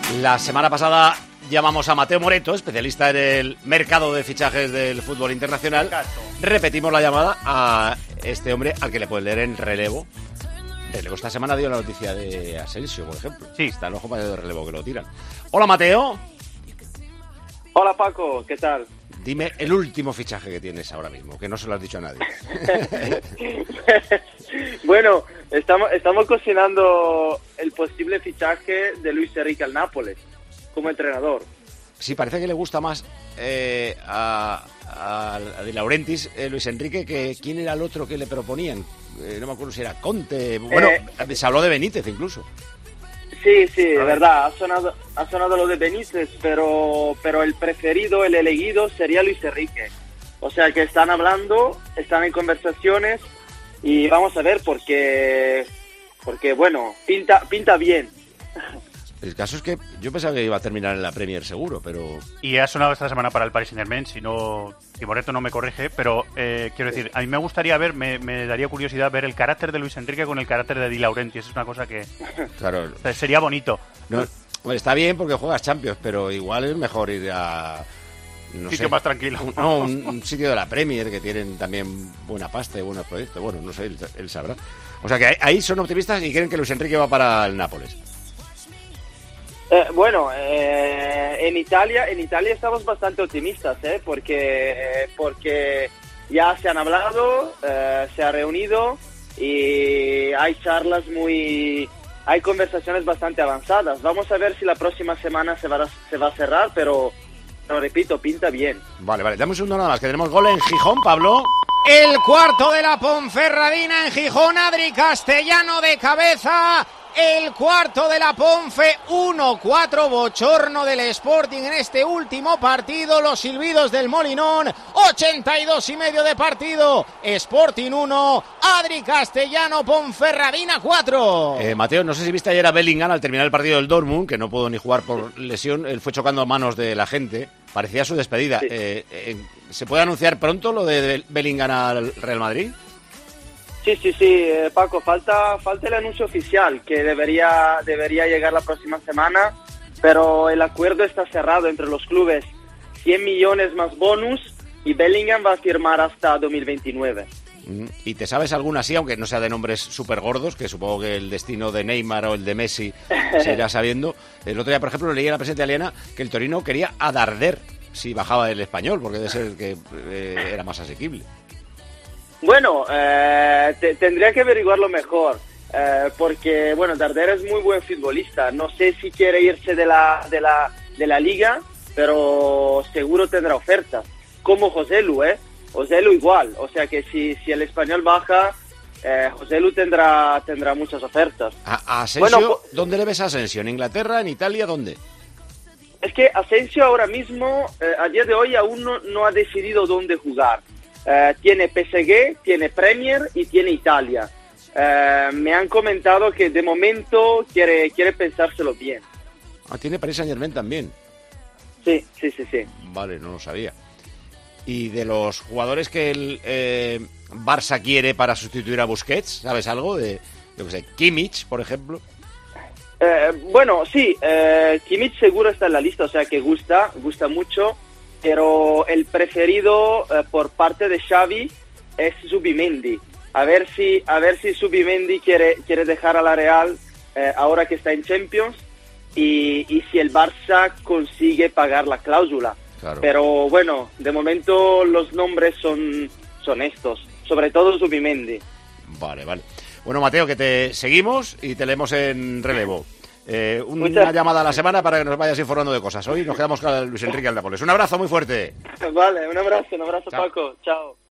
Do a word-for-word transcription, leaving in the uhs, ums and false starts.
La semana pasada llamamos a Mateo Moreto, especialista en el mercado de fichajes del fútbol internacional. Repetimos la llamada a este hombre al que le pueden leer en relevo. Relevo esta semana dio la noticia de Asensio, por ejemplo. Sí. Está en los compañeros de relevo que lo tiran. Hola, Mateo. Hola, Paco, ¿qué tal? Dime el último fichaje que tienes ahora mismo, que no se lo has dicho a nadie. Bueno, estamos, estamos cocinando el posible fichaje de Luis Enrique al Nápoles como entrenador. Sí, parece que le gusta más eh, a, a, a De Laurentiis, eh, Luis Enrique, que quién era el otro que le proponían. Eh, no me acuerdo si era Conte. Bueno, eh, se habló de Benítez incluso. Sí, sí, de verdad, ha sonado, ha sonado lo de Benítez, pero, pero el preferido, el elegido sería Luis Enrique. O sea que están hablando, están en conversaciones y vamos a ver porque, porque bueno, pinta, pinta bien. El caso es que yo pensaba que iba a terminar en la Premier seguro, pero... Y ha sonado esta semana para el Paris Saint-Germain, si no, si Moreto no me corrige, pero eh, quiero decir, a mí me gustaría ver, me, me daría curiosidad ver el carácter de Luis Enrique con el carácter de Di Laurentiis, es una cosa que claro, o sea, sería bonito. No, bueno, está bien porque juegas Champions, pero igual es mejor ir a... No sitio sé, más tranquilo. Un, no, un, un sitio de la Premier que tienen también buena pasta y buenos proyectos. Bueno, no sé, él, él sabrá. O sea que ahí son optimistas y creen que Luis Enrique va para el Nápoles. Eh, bueno, eh, en Italia, en Italia estamos bastante optimistas, ¿eh? porque eh, porque ya se han hablado, eh, se ha reunido y hay charlas muy, hay conversaciones bastante avanzadas. Vamos a ver si la próxima semana se va a, se va a cerrar, pero, pero repito, pinta bien. Vale, vale, dame un segundo nada más, que tenemos gol en Gijón, Pablo. El cuarto de la Ponferradina en Gijón, Adri Castellano de cabeza. El cuarto de la Ponfe, uno cuatro, bochorno del Sporting en este último partido, los silbidos del Molinón, ochenta y dos y medio de partido, Sporting uno, Adri Castellano, Ponferradina cuatro. Eh, Mateo, no sé si viste ayer a Bellingham al terminar el partido del Dortmund, que no pudo ni jugar por lesión, él fue chocando a manos de la gente, parecía su despedida. Sí. Eh, eh, ¿Se puede anunciar pronto lo de Bellingham al Real Madrid? Sí, sí, sí, eh, Paco, falta falta el anuncio oficial que debería debería llegar la próxima semana, pero el acuerdo está cerrado entre los clubes, cien millones más bonus y Bellingham va a firmar hasta dos mil veintinueve. ¿Y te sabes alguna así, aunque no sea de nombres súper gordos, que supongo que el destino de Neymar o el de Messi se irá sabiendo? El otro día, por ejemplo, leí en la prensa italiana que el Torino quería a Darder si bajaba el Español, porque debe ser que eh, era más asequible. Bueno, eh, te, tendría que averiguarlo mejor, eh, porque, bueno, Darder es muy buen futbolista. No sé si quiere irse de la, de la, de la liga, pero seguro tendrá ofertas. Como Joselu, ¿eh? Joselu igual. O sea que si, si el Español baja, eh, Joselu tendrá, tendrá muchas ofertas. ¿A, a Asensio? Bueno, ¿dónde le ves a Asensio? ¿En Inglaterra? ¿En Italia? ¿Dónde? Es que Asensio ahora mismo, eh, a día de hoy, aún no, no ha decidido dónde jugar. Uh, tiene P S G, tiene Premier y tiene Italia. Uh, me han comentado que de momento quiere, quiere pensárselo bien. Ah, tiene Paris Saint-Germain también. Sí, sí, sí, sí. Vale, no lo sabía. ¿Y de los jugadores que el eh, Barça quiere para sustituir a Busquets? ¿Sabes algo? De, yo qué sé, Kimmich, por ejemplo. Uh, bueno, sí, uh, Kimmich seguro está en la lista, o sea que gusta, gusta mucho. Pero el preferido eh, por parte de Xavi es Zubimendi. A ver si a ver si Zubimendi quiere quiere dejar a la Real eh, ahora que está en Champions y, y si el Barça consigue pagar la cláusula. Claro. Pero bueno, de momento los nombres son, son estos, sobre todo Zubimendi. Vale, vale. Bueno, Mateo, que te seguimos y te leemos en relevo. Eh, una Muchas... llamada a la semana para que nos vayas informando de cosas. Hoy nos quedamos con Luis Enrique al Nápoles. Un abrazo muy fuerte. Vale, un abrazo, un abrazo, Chao. Paco. Chao.